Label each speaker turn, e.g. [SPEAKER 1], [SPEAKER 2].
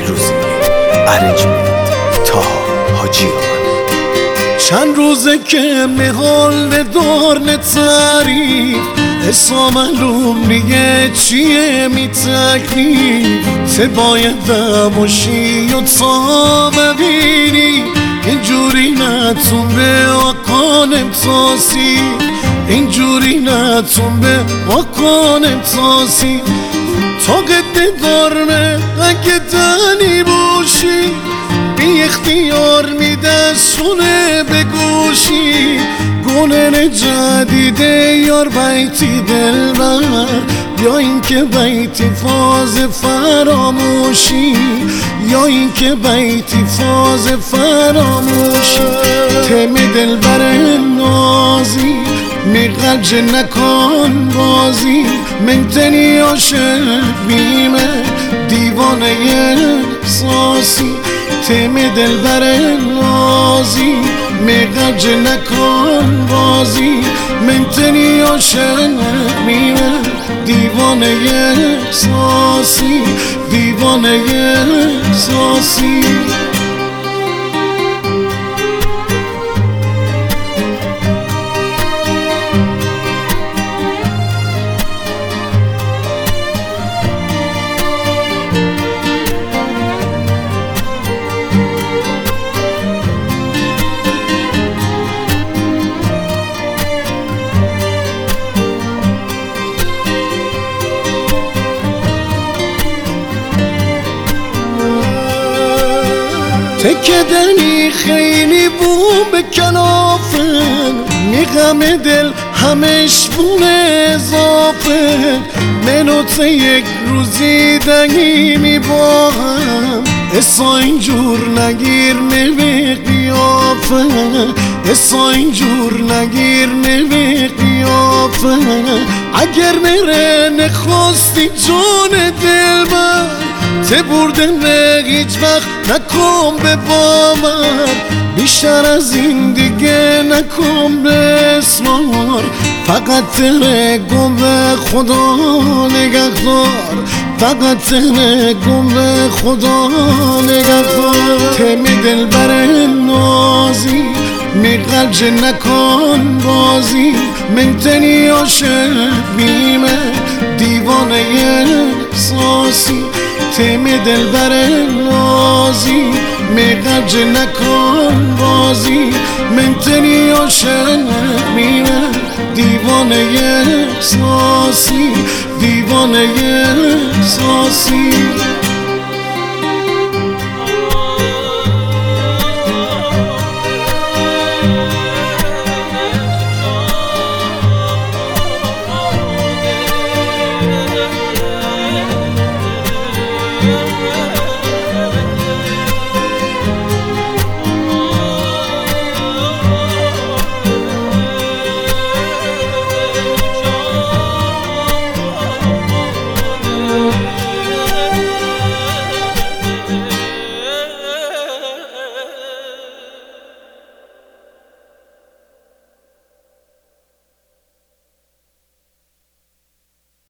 [SPEAKER 1] پیروزی ارنجمنت طاها حاجیان.
[SPEAKER 2] چند روزه که محال دار نتعریف حسا معلوم نیه چیه می تکلیف ته باید باشی و تا ببینی اینجوری نتون به آقانم تاسی اینجوری نتون به آقانم تاسی طاقت دارمه اگه دنی باشی بی اختیار میدستونه به گوشی گونه جدیده یار بیتی دلبر یا اینکه بیتی فاز فراموشی یا اینکه بیتی فاز فراموشی تم دلبر نازی میقلج نکن بازی من تنی عاشق بیمه دیوانه احساسی تم دلبر نازی میقلج نکن بازی من تنی عاشق بیمه دیوانه احساسی دیوانه احساسی. تکدنی خیلی بوم به کنافن میغم دل همش بون اضافه منو تا یک روزی دنگی میباهم اصلا اینجور نگیر به قیافه اصلا اینجور نگیر به قیافه اگر میره نخواستی جون دل من ته بردن هیچ وقت نکن به باور بیشتر از این دیگه نکن به اصرار فقط ترگم به خدا نگهدار فقط ترگم به خدا نگهدار تمی دلبر نازی میقلج نکن بازی من تنی عاشق بیمه دیوانه احساسی تم دلبر نازی میقلج نکن بازی من تنی عاشق میمه دیوانه احساسی دیوانه احساسی.